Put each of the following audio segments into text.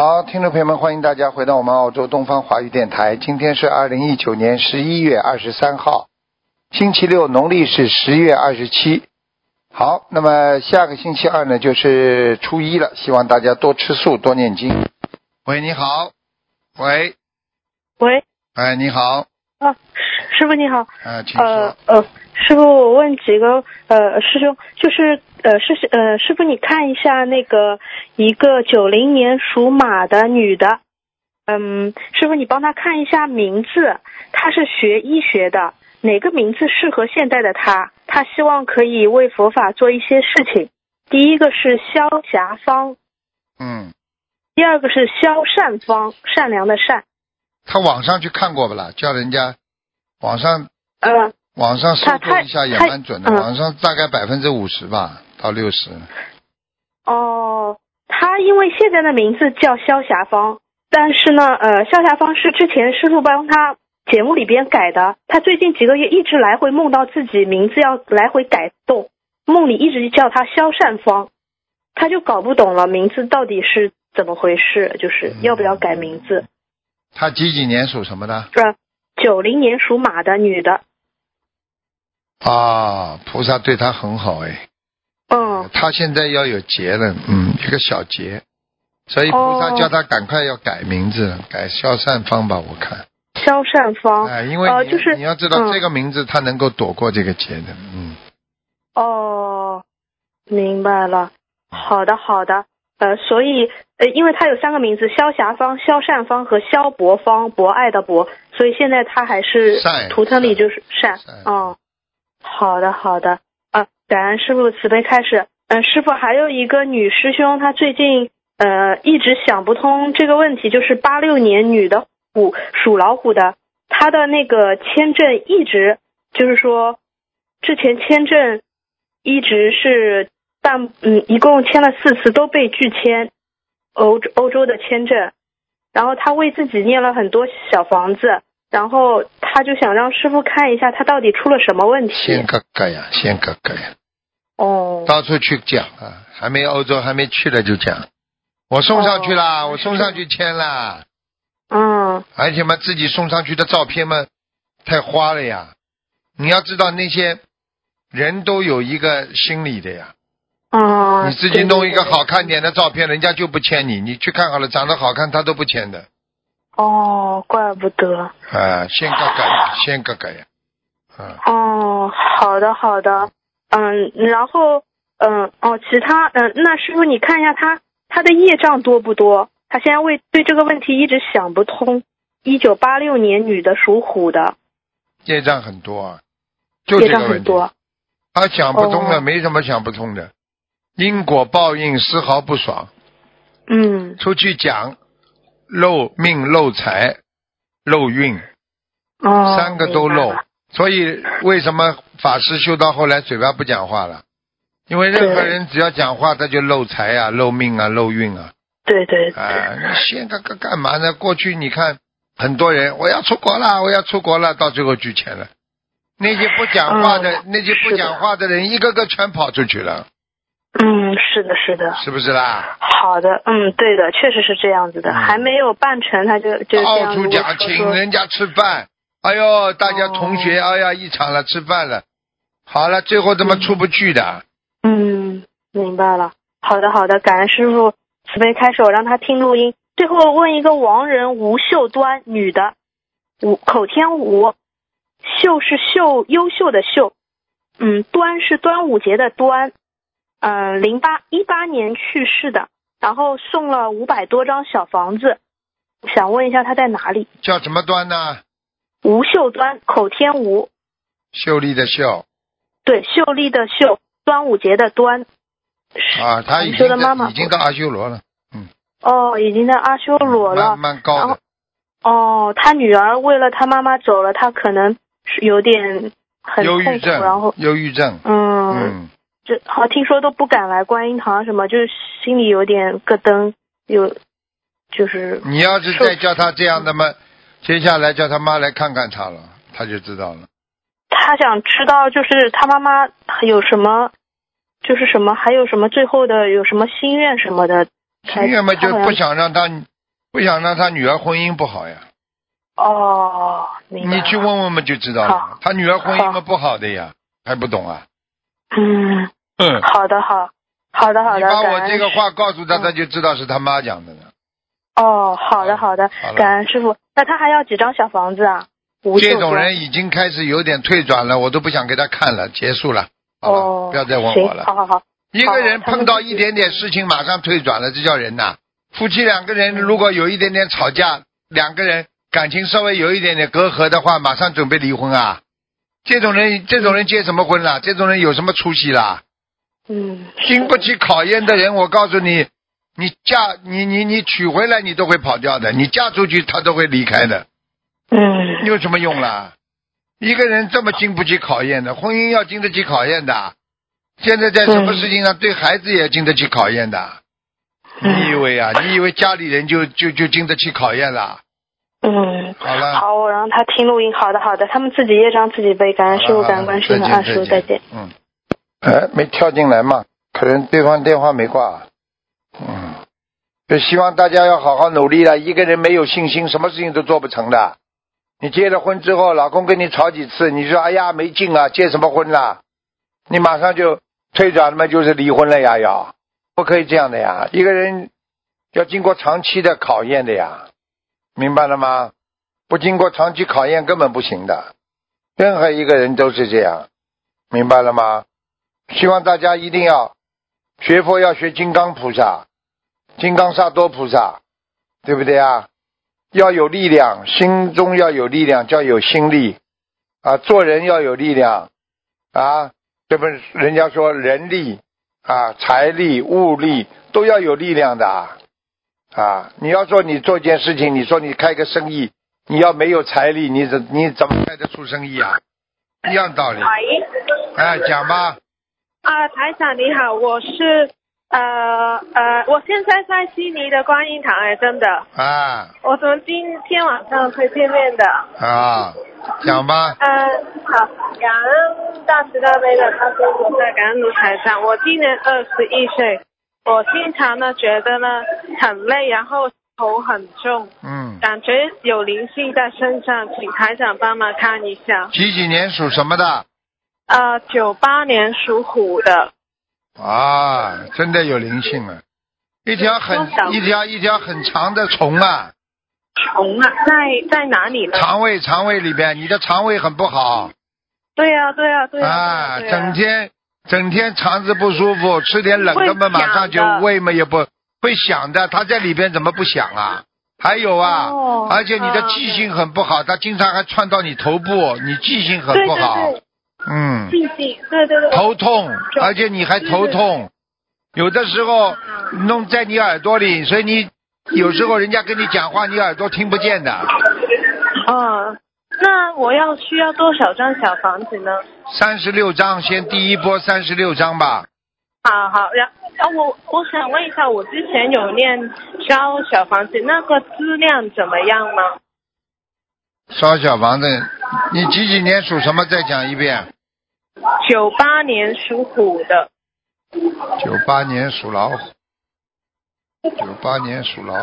好，听众朋友们，欢迎大家回到我们澳洲东方华语电台。今天是2019年11月23号，星期六，农历是10月27。好，那么下个星期二呢，就是初一了，希望大家多吃素，多念经。喂，你好。喂。 喂。 哎，你好。 啊，师傅你好。 请说。 师傅，我问几个师兄，就是师傅你看一下那个一个90年属马的女的，师傅你帮她看一下名字，她是学医学的，哪个名字适合现在的她？她希望可以为佛法做一些事情。第一个是萧霞芳，第二个是萧善芳，善良的善。 他网上去看过不啦？叫人家网上搜索一下也蛮准的，网上大概50%吧，到60%。 哦，他因为现在的名字叫萧霞芳，但是呢，萧霞芳是之前师傅帮他节目里边改的，他最近几个月一直来回梦到自己名字要来回改动，梦里一直叫他萧善芳，他就搞不懂了名字到底是怎么回事，就是要不要改名字。 他几年属什么的 ？90年属马的女的。 啊，菩萨对他很好哎。他现在要有劫了，一个小劫，所以菩萨叫他赶快要改名字，改萧善芳吧，我看。 萧善芳。 因为你要知道这个名字他能够躲过这个劫的。 明白了。好的。所以因为他有3个名字，萧霞芳、萧善芳和萧博芳，博爱的博，所以现在他还是图腾里就是善。好的。感恩师父慈悲开示。师父还有一个女师兄，她最近一直想不通这个问题，就是86年女的属老虎的，她的那个签证一直就是说之前签证一直是一共签了4次都被拒签，欧洲的签证，然后她为自己念了很多小房子，然后她就想让师父看一下她到底出了什么问题。 先个个呀。到处去讲啊，欧洲还没去了就讲，我送上去啦，我送上去签啦。而且嘛，自己送上去的照片嘛，太花了呀。你要知道那些人都有一个心理的呀。你自己弄一个好看点的照片，人家就不签你，你去看好了，长得好看他都不签的。 怪不得。 先个呀。 好的。然后其他那师傅你看一下他的业障多不多？他现在对这个问题一直想不通。1986年女的属虎的。 业障很多啊，就这个问题。业障很多。他想不通的，没什么想不通的。因果报应丝毫不爽。出去讲漏命漏财漏运，3个都漏。所以为什么法师修到后来嘴巴不讲话了？因为任何人只要讲话他就漏财啊漏命啊漏运啊。 对。 你先干嘛呢？过去你看很多人我要出国了，到最后拒签了。那些不讲话的人一个个全跑出去了。 是的。 是不是啦？ 好的，对的，确实是这样子的。还没有办成他就这样到处讲请人家吃饭，哎呦大家同学一场了，吃饭了，好了，最后怎么出不去的。 明白了。好的，感恩师父慈悲开示，我让他听录音。最后问一个亡人吴秀端，女的，口天吴，秀是优秀的秀，端是端午节的端，18年去世的，然后送了500多张小房子，想问一下他在哪里？ 叫什么端呢？ 吴秀端，口天吴， 秀丽的秀。 对，秀丽的秀，端午节的端。 他已经到阿修罗了。 已经在阿修罗了， 蛮高的。 他女儿为了他妈妈走了，他可能是有点很痛苦，然后忧郁症。 听说都不敢来观音堂什么，就是心里有点咯噔，就是你要是再叫他这样的嘛，接下来叫他妈来看看他了，他就知道了。 他想知道就是他妈妈有什么，就是什么，还有什么最后的有什么心愿什么的。 心愿嘛，就不想让他不想让他女儿婚姻不好呀。 哦， 你去问问嘛就知道了。他女儿婚姻嘛不好的呀，还不懂啊？ 好的。 你把我这个话告诉他，他就知道是他妈讲的了。 哦，好的，感恩师傅。那他还要几张小房子啊？ 这种人已经开始有点退转了，我都不想给他看了，结束了。好了，不要再问我了。 好。 一个人碰到一点点事情马上退转了，这叫人呐。夫妻两个人如果有一点点吵架，两个人感情稍微有一点点隔阂的话，马上准备离婚啊。这种人结什么婚啦？这种人有什么出息啦？经不起考验的人，我告诉你，你娶回来你都会跑掉的，你嫁出去他都会离开的。有什么用啦？一个人这么经不起考验的，婚姻要经得起考验的。现在在什么事情上对孩子也经得起考验的？你以为家里人就经得起考验了？好了。 好，我让他听录音。好的，他们自己业障自己背。感恩师父，感恩观世音菩萨，师父再见。 没跳进来嘛，可能对方电话没挂。就希望大家要好好努力了。一个人没有信心，什么事情都做不成的。你结了婚之后，老公跟你吵几次，你说哎呀没劲啊，结什么婚啦？你马上就退转了嘛，就是离婚了呀，要不可以这样的呀。一个人要经过长期的考验的呀，明白了吗？不经过长期考验根本不行的，任何一个人都是这样，明白了吗？希望大家一定要学佛，要学金刚菩萨、金刚萨埵菩萨，对不对啊？要有力量，心中要有力量，叫有心力啊。做人要有力量啊，这不是人家说人力啊、财力、物力都要有力量的啊。你要说你做件事情，你说你开个生意，你要没有财力，你怎么开得出生意啊？一样道理。讲吧。 台长你好，我是我现在在悉尼的观音堂真的。我从今天晚上会见面的。 讲吧。 好，感恩大慈大悲的观世音菩萨，感恩卢台长。我今年21岁，我经常呢觉得呢很累，然后头很重，感觉有灵性在身上，请台长帮忙看一下。 几年属什么的 ？98年属虎的。 真的有灵性了，一条很长的虫啊。 虫啊，在哪里呢？ 肠胃里边，你的肠胃很不好。 对啊。 整天肠子不舒服，吃点冷的嘛，马上就胃嘛也不会响的，它在里边怎么不响啊？还有而且你的记性很不好，它经常还窜到你头部，你记性很不好。 记性，对。 头痛，而且你还头痛，有的时候弄在你耳朵里，所以你有时候人家跟你讲话，你耳朵听不见的。 那我需要多少张小房子呢 ？36张，先第一波36张吧。 好，我想问一下，我之前有念烧小房子，那个质量怎么样吗？ 烧小房子，你几年属什么？再讲一遍。 98年属虎的。 98年属老虎。98年属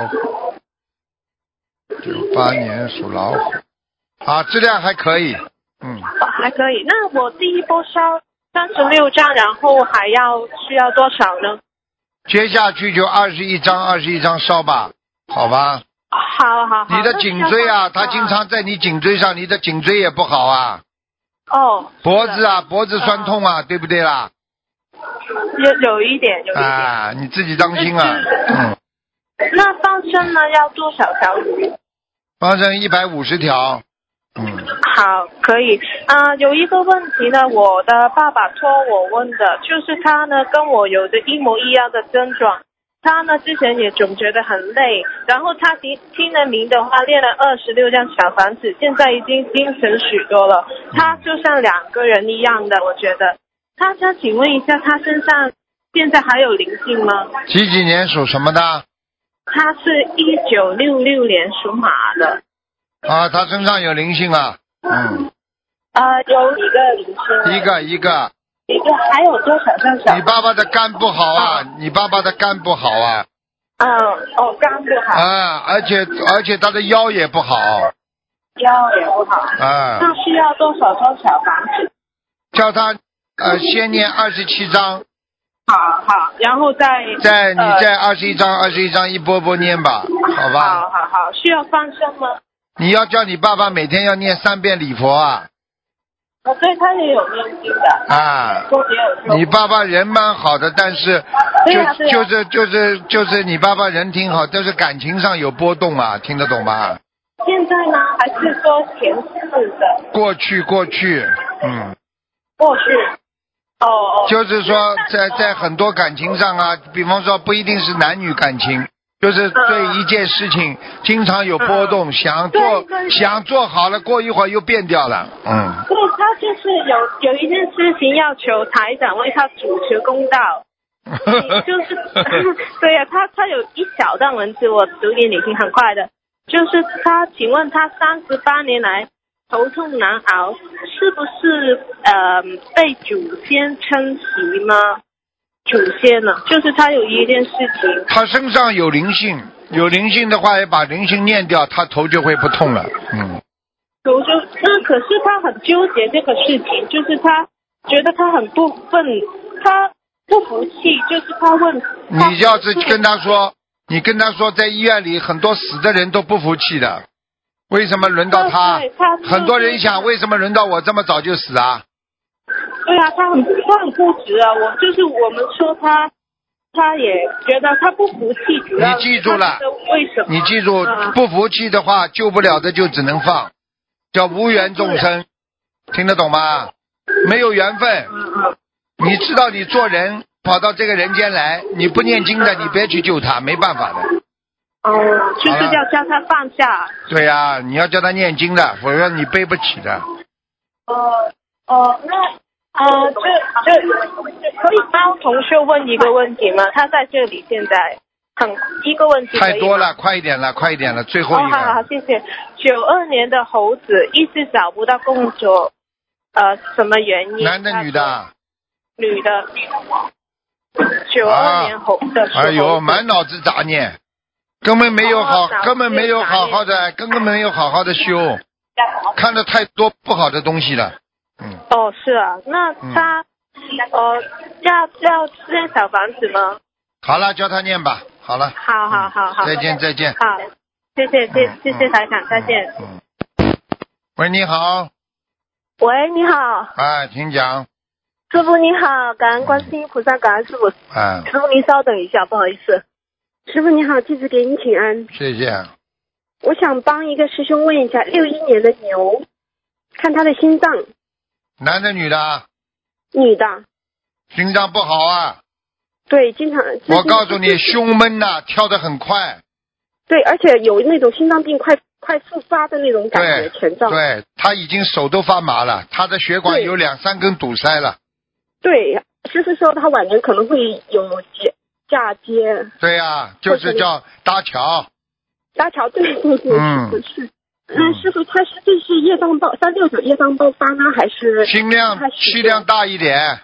老虎。质量还可以。 还可以。那我第一波烧36张，然后需要多少呢？ 接下去就21张烧吧，好吧？ 好。 你的颈椎他经常在你颈椎上，你的颈椎也不好啊。脖子酸痛对不对啦？ 有一点。 你自己当心那放生呢？要多少条鱼？ 放生150条。 好，可以。有一个问题呢，我的爸爸托我问的，就是他呢跟我有着一模一样的症状。他呢之前也总觉得很累，然后他听了您的话，练了26张小房子，现在已经精神许多了。他就像两个人一样的，我觉得。他想请问一下，他身上现在还有灵性吗？ 几年属什么的？ 他是1966年属马的。 他身上有灵性啊。 有一个灵性。 一个。 还有多少张小？ 你爸爸的肝不好你爸爸的肝不好肝不好。 而且他的腰也不好。 腰也不好。那需要多少张小房子？ 叫他先念27章。 好，然后你再 21章一波波念吧，好吧？ 好，需要放生吗？ 你要叫你爸爸每天要念3遍礼佛啊。 对，他也有念经的。 你爸爸人蛮好的，但是就是你爸爸人挺好，但是感情上有波动啊，听得懂吗？ 现在呢，还是说前世的？ 过去。 过去。 就是说在很多感情上啊，比方说不一定是男女感情，就是对一件事情经常有波动，想做好了，过一会儿又变掉了。 对，他就是有一件事情要求台长为他主持公道。就是对呀，他有一小段文字我读给你听，很快的。就是请问他38年来头痛难熬，是不是被祖先撑袭吗？祖先呢，就是他有一件事情， 他身上有灵性的话，也把灵性念掉，他头就会不痛了。 可是他很纠结这个事情，就是他觉得他很不忿，他不服气，就是他问你要是跟他说，你跟他说，在医院里很多死的人都不服气的，为什么轮到他？很多人想，为什么轮到我这么早就死啊？ 对啊，他很固执啊。我们说他也觉得他不服气。 你记住了， 为什么？ 你记住，不服气的话，救不了的就只能放，叫无缘众生，听得懂吗？没有缘分。你知道你做人跑到这个人间来，你不念经的，你别去救他，没办法的。 就是要叫他放下。 对呀，你要叫他念经的，否则你背不起的。 可以帮同学问一个问题吗？他在这里现在一个问题。 太多了，快一点了，最后一个。 好，谢谢。92年的猴子一直找不到工作，什么原因？ 男的女的？ 女的。92年猴的时候。 哎呦，满脑子杂念，根本没有好好的修，看了太多不好的东西了。 是啊，那他要念小房子吗？ 好了，叫他念吧。好了。 好。 再见。 好，谢谢台长，再见。 喂，你好。 喂，你好。 请讲。 师傅你好，感恩观世音菩萨，感恩师傅。师傅您稍等一下，不好意思。师傅你好，弟子给您请安。 谢谢。 我想帮一个师兄问一下，61年的牛，看他的心脏。 男的女的？ 女的。 心脏不好啊？ 对，经常。 我告诉你，胸闷呐，跳得很快。 对，而且有那种心脏病快复发的那种感觉，前兆。 对，他已经手都发麻了，他的血管有2-3根堵塞了。 对，师傅说他晚年可能会有嫁接。 对呀，就是叫搭桥。 搭桥，对，是。师傅，这是业障爆369业障爆发呢，还是气量大一点？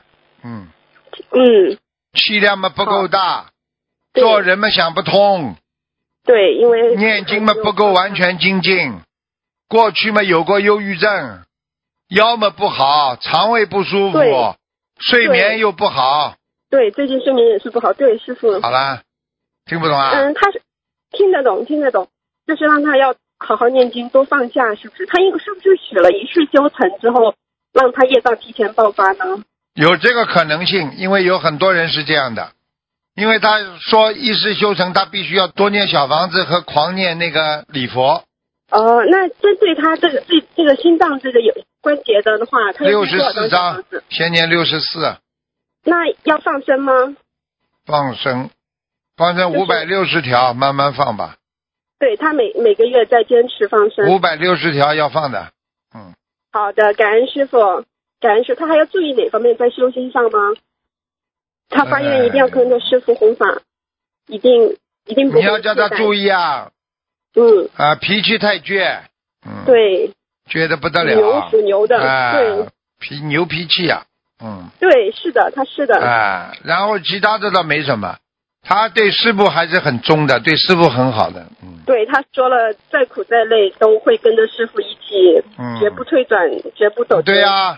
气量嘛不够大，做人嘛想不通。 对，因为念经嘛不够完全精进，过去嘛有过忧郁症，腰嘛不好，肠胃不舒服，睡眠又不好。 对，最近睡眠也是不好。对，师傅。 好了，听不懂啊？ 他是听得懂，就是让他要好好念经，多放下，是不是？他是不是许了一世修成之后，让他业障提前爆发呢？ 有这个可能性，因为有很多人是这样的，因为他说一世修成，他必须要多念小房子和狂念那个礼佛。 那针对他这个心脏这个有关节的话，他 64章，先念64。 那要放生吗？ 放生560条，慢慢放吧。 对，他每个月在坚持放生。 560条要放的。 好的，感恩师傅。他还要注意哪方面在修心上吗？他发愿一定要跟着师傅弘法，一定不会。 你要叫他注意啊。脾气太倔。 对。 倔得不得了。 牛属牛的。对。 牛脾气啊。 对，是的，他是的。 然后其他的倒没什么， 他对师父还是很忠的，对师父很好的。 对，他说了，再苦再累都会跟着师父一起，绝不退转，绝不走。 对呀，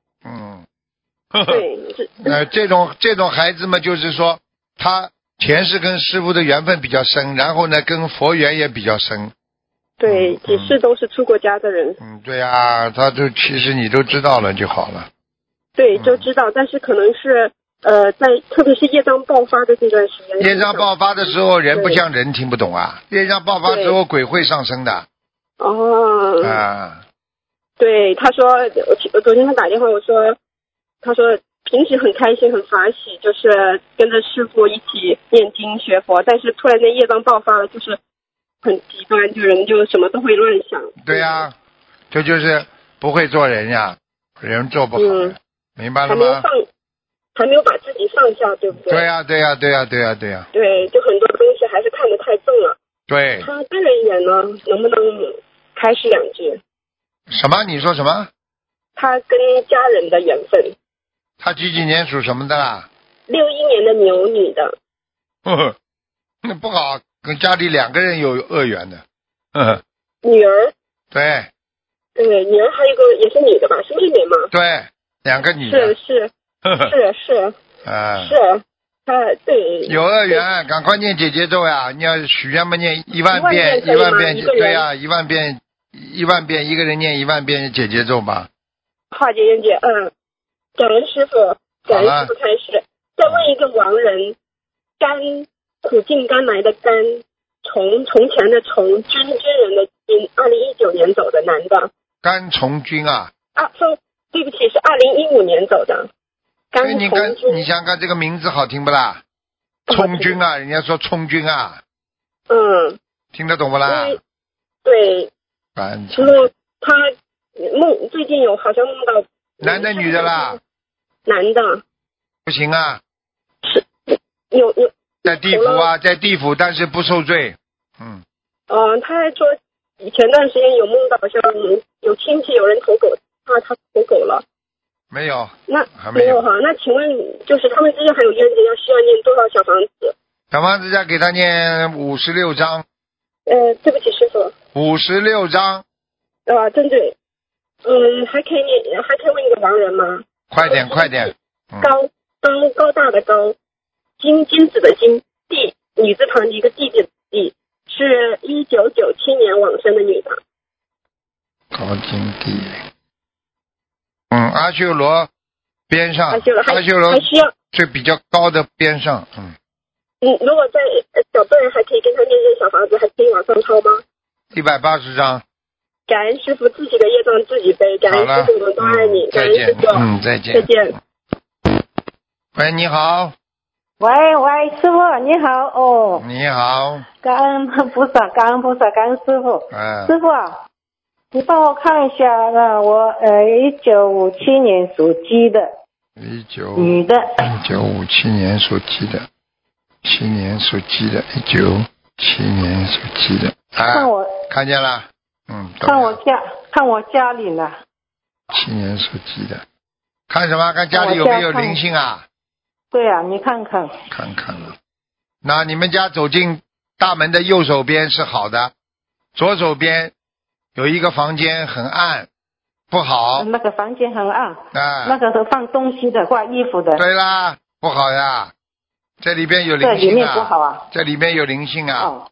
对， 这种孩子嘛，就是说他前世跟师父的缘分比较深，然后呢，跟佛缘也比较深。 对，几世都是出过家的人。 对呀，他就其实你都知道了就好了。 对，就知道，但是可能是在特别是业障爆发的这段时间。 业障爆发的时候，人不像人，听不懂啊。业障爆发之后，鬼会上升的。 哦。 啊。 对，他说，昨天他打电话，他说平时很开心很法喜，就是跟着师父一起念经学佛，但是突然间业障爆发了，就是很极端，就人就什么都会乱想。 对呀，这就是不会做人呀，人做不好。明白了吗？ 还没有把自己放下，对不对？ 对呀。对， 就很多东西还是看得太重了。 对。 他个人缘呢，能不能开示2句？ 什么？你说什么？ 他跟家人的缘分。 他几年属什么的啦 ？61年的牛女的。 那不好，跟家里2个人有恶缘的。 女儿。 对。 对，女儿还有一个也是女的吧？是妹妹吗？ 对，2个女的。 是。是。对。 有恶缘，赶快念姐姐咒呀！你要许愿嘛，念1万遍，1万遍，对呀，1万遍，一个人念1万遍姐姐咒吧。 好，姐姐，感恩师傅开始。再问一个亡人，甘，苦尽甘来的甘，从前的从，军人的军，2019年走的男的。 甘从军啊？ 对不起，是2015年走的。 所以你想看这个名字好听不啦？从军啊，人家说从军啊。听得懂不啦？ 对。然后他最近好像梦到。 男的女的啦？ 男的。 不行啊。 是。有。 在地府啊，在地府，但是不受罪。 他还说前段时间有梦到好像有亲戚有人投狗，他投狗了。 没有。 那没有哈？那请问就是他们之间还有冤结，要需要念多少小房子？ 小房子要给他念56章。 对不起师傅。 56章。 针对。还可以问一个亡人吗？ 快点。 高大的高，金子的金，地女字旁一个地的地，是1997年往生的女的。 高金地。阿修罗边上。阿修罗还需要最比较高的边上。 如果在小辈还可以跟他念小房子，还可以往上抄吗 ？180张。 感恩师傅，自己的业障自己背。感恩师傅，我们都爱你。感恩师傅。 再见。 再见。 喂，你好。 喂，师傅你好哦。 你好。 感恩菩萨，感恩师傅。师傅啊，你帮我看一下我1957年属鸡的。女的。 1957年属鸡的。7年属鸡的。1957年属鸡的。看见了。 看我家里呢。 7年属鸡的。看什么？看家里有没有灵性啊？ 对啊，你看看。 看看了。那你们家走进大门的右手边是好的，左手边有一个房间很暗，不好。 那个房间很暗。那个是放东西的，挂衣服的。 对啦，不好呀。这里边有灵性啊。 这里面不好啊。 这里面有灵性啊。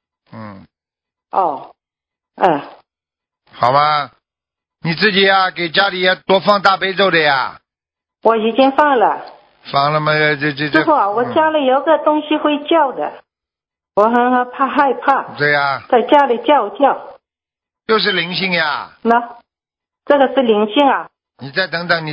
好吗？你自己呀，给家里要多放大悲咒的呀。 我已经放了。 放了吗？ 师傅啊，我家里有个东西会叫的，我很害怕。 对呀。 在家里叫。 就是灵性呀。 这个是灵性啊。 你再等等，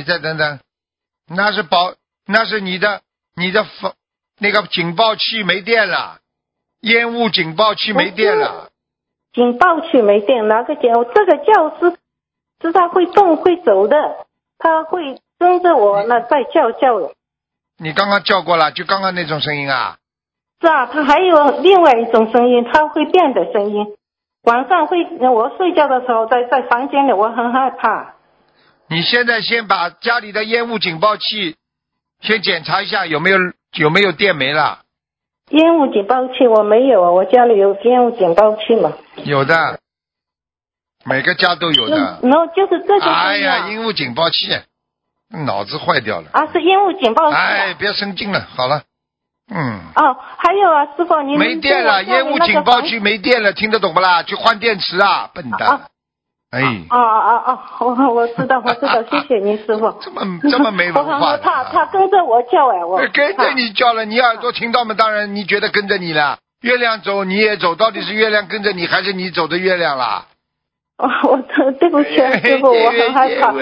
那是你的那个警报器没电了，烟雾警报器没电了。 警报器没电，哪个叫？这个叫是它会动会走的，它会跟着我在叫了。 你刚刚叫过了，就刚刚那种声音啊？ 是啊，它还有另外一种声音，它会变的声音。晚上我睡觉的时候在房间里，我很害怕。 你现在先把家里的烟雾警报器先检查一下有没有电没了。 烟雾警报器我没有啊，我家里有烟雾警报器吗？ 有的，每个家都有的。 然后就是这个。 哎呀，烟雾警报器，脑子坏掉了。 啊，是烟雾警报器。 哎，别生劲了，好了。 哦，还有啊，师傅，您没电了，烟雾警报器没电了，听得懂不啦？去换电池啊，笨蛋。哎。 我知道，谢谢您师傅。 这么没文化。 他跟着我叫哎，我跟着你叫了，你耳朵听到吗？当然，你觉得跟着你了。月亮走你也走，到底是月亮跟着你，还是你走的月亮啦？ 对不起，师傅，我很害怕。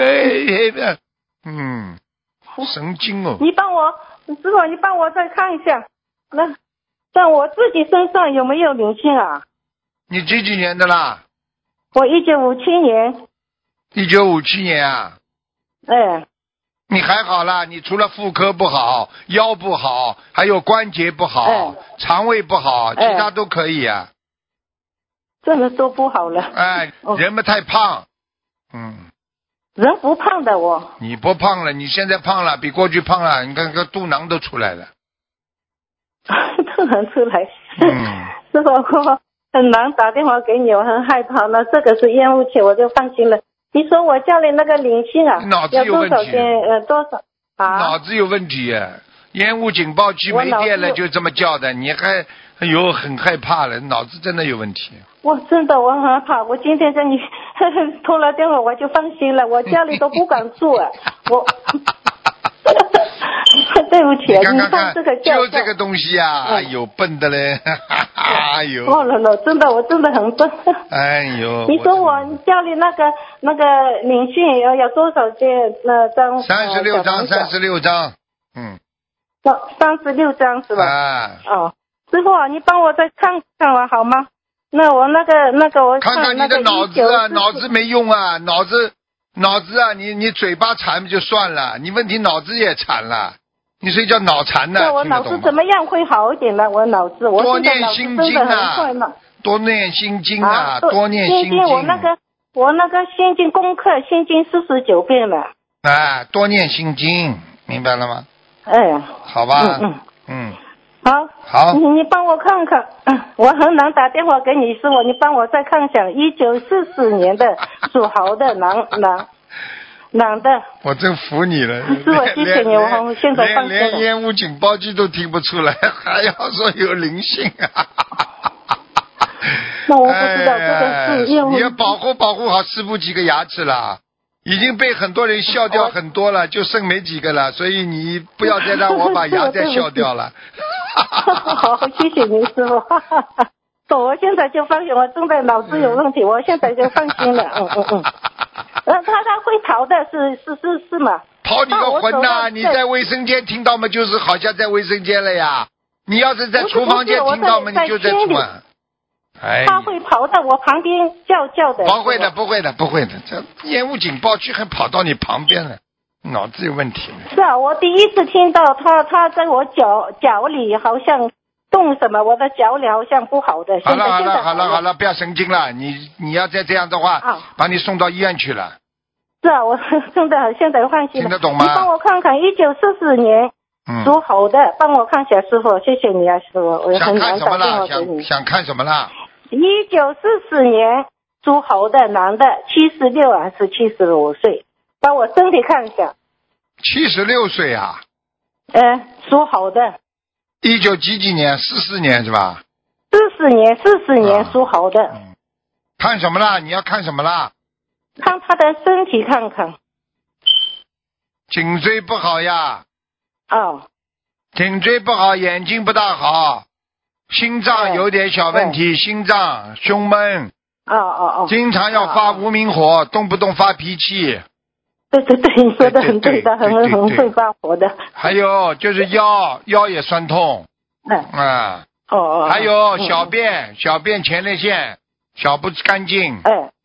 神经哦！ 师傅，你帮我再看一下，那在我自己身上有没有灵性啊？ 你几年的啦？ 我1957年。 1957年啊？ 哎。 你还好啦，你除了妇科不好、腰不好，还有关节不好、肠胃不好，其他都可以啊。 真的都不好了。 哎，人们太胖。 人不胖的我。 你不胖了，你现在胖了，比过去胖了，你看个肚囊都出来了。 肚囊出来。师傅，我很难打电话给你，我很害怕。那这个是烟雾器，我就放心了。你说我家里那个灵性啊， 脑子有问题。 多少啊？ 脑子有问题啊！烟雾警报器没电了就这么叫的，你还很害怕了，脑子真的有问题。 我真的我很害怕，我今天跟你通了电话我就放心了，我家里都不敢住啊，我对不起， 你看这个就这个东西啊，哎呦笨的嘞，哎呦， 真的我真的很笨。 哎呦， 你说我家里那个灵性要多少张 ？36张，36张 ，36张是吧？ 啊。 师傅，你帮我再看看了好吗？那我那个我看看你的脑子啊，脑子没用啊，脑子啊，你嘴巴馋就算了，你问题脑子也馋了，你所以叫脑残呢。 我脑子怎么样会好一点呢？我脑子，我多念心经啊，多念心经啊，多念心经。 我那个心经功课，心经49遍了。 多念心经，明白了吗？好吧。好， 你帮我看看，我很难打电话给你师傅，你帮我再看看1944年的属猴的男的。 我真服你了， 师傅，谢谢你，我现在放心了。 连烟雾警报器都听不出来，还要说有灵性啊！ 那我不知道这个是烟雾。 你要保护好师傅几个牙齿了。已经被很多人笑掉很多了，就剩没几个了，所以你不要再让我把牙再笑掉了。 好，谢谢您师傅。我现在就放心，我真的脑子有问题，我现在就放心了。他会逃的，是吗？ 逃你个魂呐！你在卫生间听到吗？就是好像在卫生间了呀。你要是在厨房间听到吗？你就在厨房。 他会跑到我旁边叫的。 不会的，这烟雾警报器还跑到你旁边了，脑子有问题。 是啊，我第一次听到他在我脚里好像动什么，我的脚里好像不好的。 好了，不要神经了，你要再这样的话，把你送到医院去了。 是啊，我真的现在放心了。 听得懂吗？ 你帮我看看1944年属猴的，帮我看一下师傅，谢谢你啊师傅，我很难打电话给你。 想看什么啦 ？1944年属猴的男的，76还是75岁？帮我身体看一下。 76岁啊？ 属猴的。 19几年？44年是吧 ？44年属猴的。 看什么啦？你要看什么啦？ 看他的身体看看。 颈椎不好呀。颈椎不好，眼睛不大好。心脏有点小问题，心脏胸闷，经常要发无名火，动不动发脾气。 对，你说的很对的，很会发火的。 还有就是腰也酸痛，还有小便前列腺小不干净。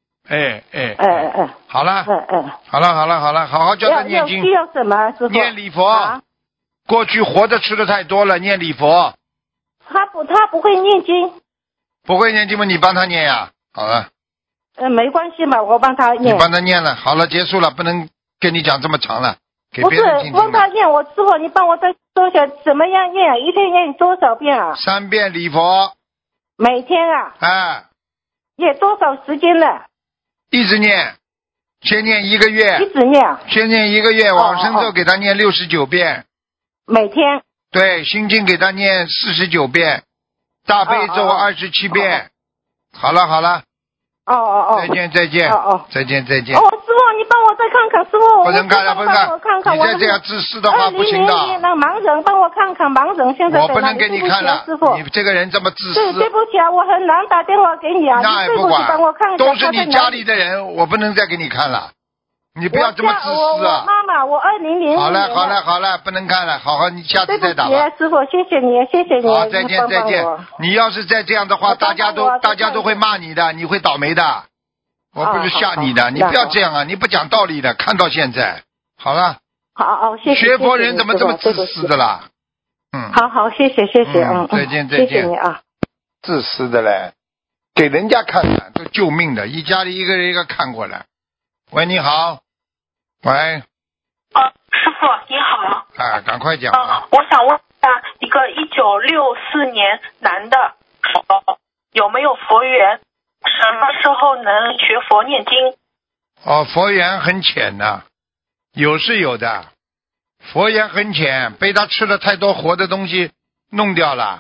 好了，好好叫他念经。 需要什么？师父？ 念礼佛。过去活着吃的太多了，念礼佛。 他不会念经。 不会念经吗？你帮他念呀。好了。 没关系嘛，我帮他念。 你帮他念了，好了，结束了，不能跟你讲这么长了。 给别人听听。 不是问他念，我师傅你帮我再说一下怎么样念啊？一天念多少遍啊 ？3遍礼佛。 每天啊？ 哎。 念多少时间呢？ 一直念，先念1个月。 一直念。 先念1个月，往生咒给他念69遍。 每天。 对，心经给他念49遍，大悲咒27遍。好了好了。再见再见。再见再见。 师傅你帮我再看看，师傅不能看了不能看，你再这样自私的话不行的。 那盲人帮我看看，盲人现在我不能给你看了，师傅，你这个人这么自私。 对不起啊，我很难打电话给你啊。 那也不管，都是你家里的人，我不能再给你看了。你不要这么自私啊！ 我妈妈，我2000。 好了，不能看了，好，你下次再打吧。 对不起，师傅，谢谢你。 好，再见。你要是再这样的话，大家都会骂你的，你会倒霉的。我不是吓你的，你不要这样啊！你不讲道理的，看到现在。好了。 好，谢谢。 学佛人怎么这么自私的啦？ 好，谢谢。 再见。 谢谢你啊。 自私的嘞，给人家看看都救命的，一家里一个人一个看过来。喂，你好。喂， 师傅你好。 赶快讲啊！ 我想问一下，一个1964年男的，有没有佛缘？什么时候能学佛念经？ 佛缘很浅的，有是有的，佛缘很浅，被他吃了太多活的东西弄掉了。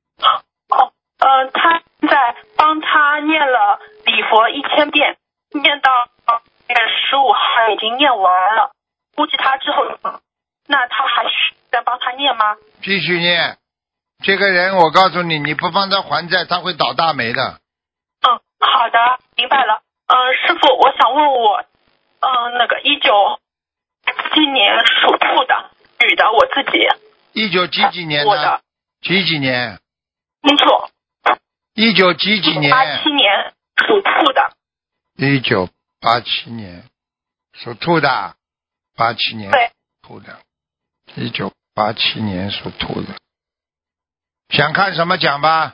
他在帮他念了礼佛1000遍，念到15号已经念完了，估计他之后，那他还需再帮他念吗？ 继续念。这个人我告诉你，你不帮他还债，他会倒大霉的。 好的，明白了。师傅，我想问我，那个1977年属兔的女的，我自己。 19几年呢？ 我的。 几年？ 没错。 19几年 ？87年属兔的。 1987年属兔的，87年兔的，1987年属兔的。想看什么讲吧？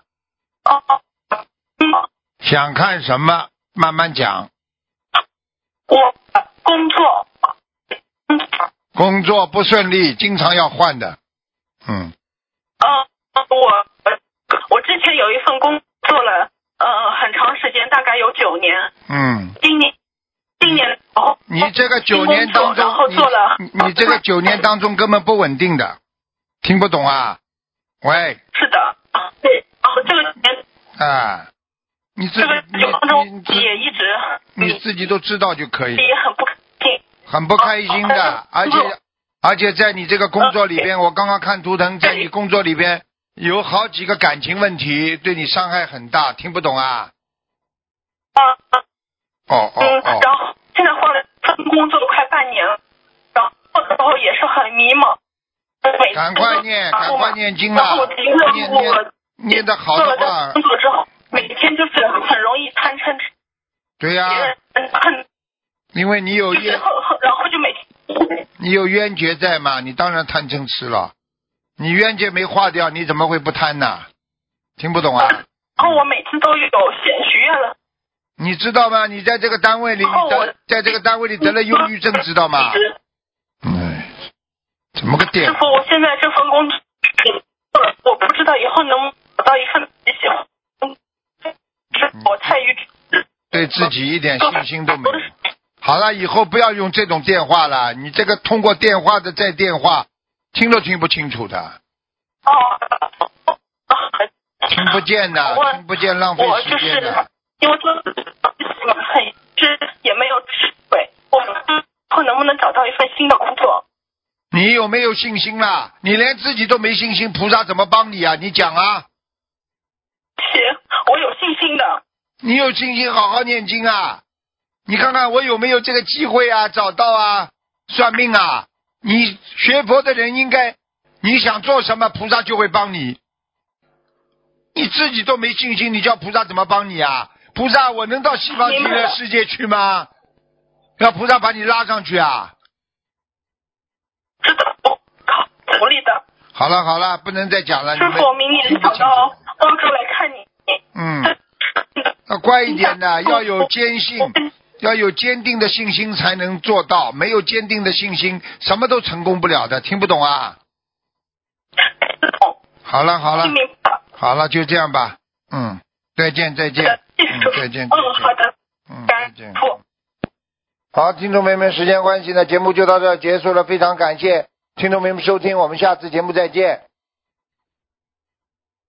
想看什么慢慢讲。 我工作不顺利，经常要换的。 我之前有一份工作了很长时间，大概有9年。今年你这个9年当中，你这个9年当中根本不稳定的，听不懂啊？喂。 是的，对，然后这个年你自己也一直你自己都知道就可以。 也很不开心的，而且在你这个工作里边，我刚刚看图腾，在你工作里边有好几个感情问题，对你伤害很大，听不懂啊？ 然后现在换了份工作快半年了，然后也是很迷茫。 赶快念经啊！念得好的话。 工作之后，每天就是很容易贪嗔痴。 对呀。因为你有然后就每天。 你有冤结在嘛？你当然贪嗔痴了。你冤结没化掉，你怎么会不贪呢？听不懂啊？ 然后我每次都有许愿了。 你知道吗？你在这个单位里，在这个单位里得了忧郁症，知道吗？怎么个点？ 师傅，我现在这份工作，我不知道以后能不能找到一份自己喜欢。我太愚痴。 对自己一点信心都没有。好了，以后不要用这种电话了。你这个通过电话的再电话，听都听不清楚的。听不见的，听不见，浪费时间的。 因为很也没有智慧，我能不能找到一份新的工作？ 你有没有信心啦？你连自己都没信心，菩萨怎么帮你啊？你讲啊。 我有信心的。 你有信心，好好念经啊！你看看我有没有这个机会啊？找到啊？算命啊？你学佛的人应该，你想做什么，菩萨就会帮你。你自己都没信心，你叫菩萨怎么帮你啊？菩萨，我能到西方极乐世界去吗？要菩萨把你拉上去啊？ 是的，我努力的。 好了，不能再讲了。 师傅，明年想到欧洲来看你。 要乖一点的，要有坚信， 要有坚定的信心才能做到，没有坚定的信心什么都成功不了的。听不懂啊？好了好了好了，就这样吧。再见再见。再见。 好的。 再见。好，听众朋友们，时间关系呢，节目就到这儿结束了，非常感谢听众朋友们收听，我们下次节目再见。